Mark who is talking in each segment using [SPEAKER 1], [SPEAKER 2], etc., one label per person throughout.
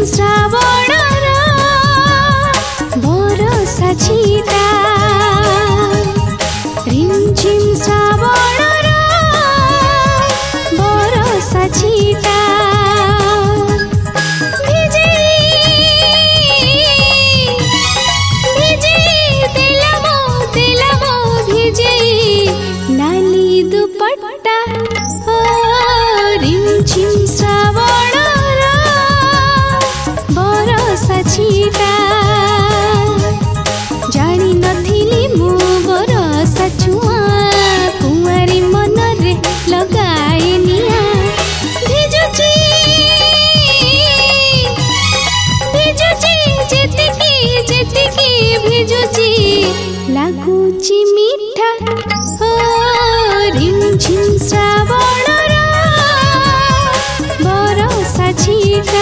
[SPEAKER 1] श्रावणर बरसा छीटा रिमझिम श्रावणर बरसा छीटा नाली दुपट्टा रिमझिम श्रावणर बरसा छीटा जानी नथिली मु बरसा छुआ कुंवारी मन रे लगाए निया भिजुची जेतिकी भिजुची लागुची मीठा रिमझिम श्रावणर बरसा छीटा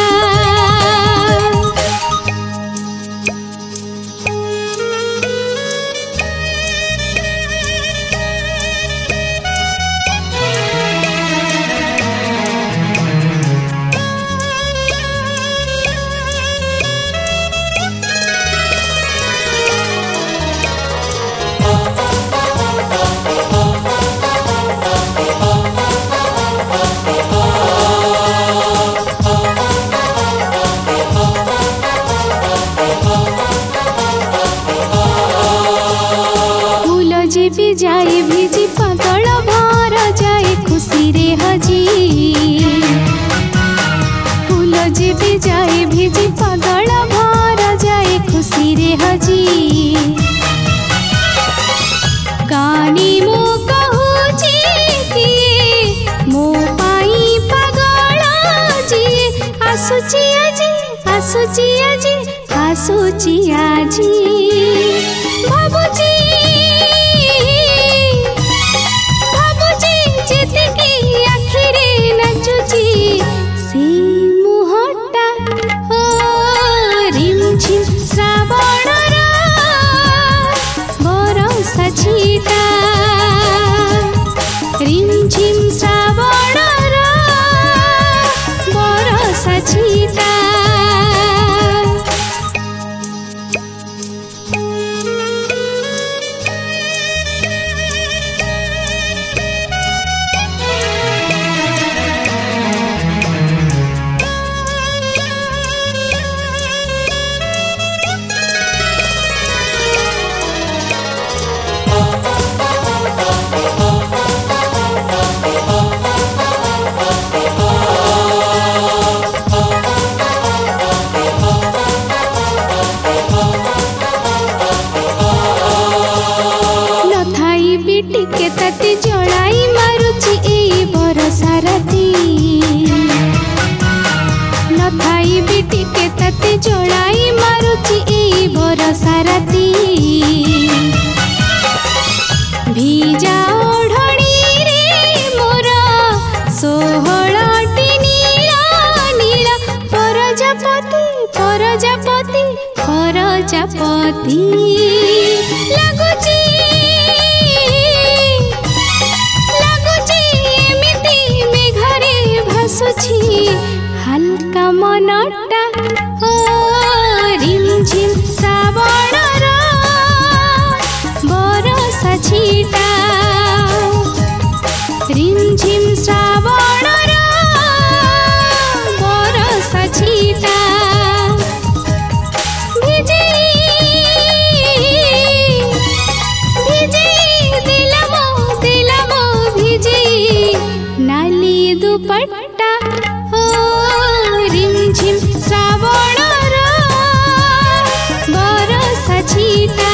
[SPEAKER 1] भी जाए भिजी पागल भर जाए खुशी रे हजी फूल जी भी जाए भिजी पागल भर जाए खुशी रे हजी कानी मो कहूची कि मो पाई पागल जी आसुची आजी आसुची आजी आसुची आजी भाबुची श्रावणर बरसा छीटा रिमझिम श्रावणर बरसा छीटा टिके तते जड़ाई मारुची ए बरसा राती नथाई भी टिके तते जड़ाई मारुची ए बरसा राती भिजा ओढ़णी रे मोर सोहळटी नीला नीला परजापति परजापति परजापति लागुची हल्का मनटा रिमझिम श्रावणर बरसा छीटा रिमझिम श्रावणर बरसा छीटा दिलमो भिजई नाली दुपट्टा रिमझिम श्रावणर बरसा छीटा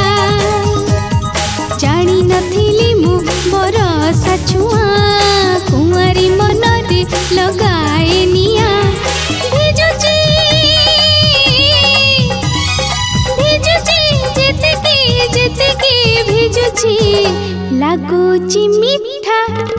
[SPEAKER 1] जानी नथिली मु बरसा छुआ कुंवारी मन रे लगाए निया भिजुची जेतिकी भिजुची लागुची मीठा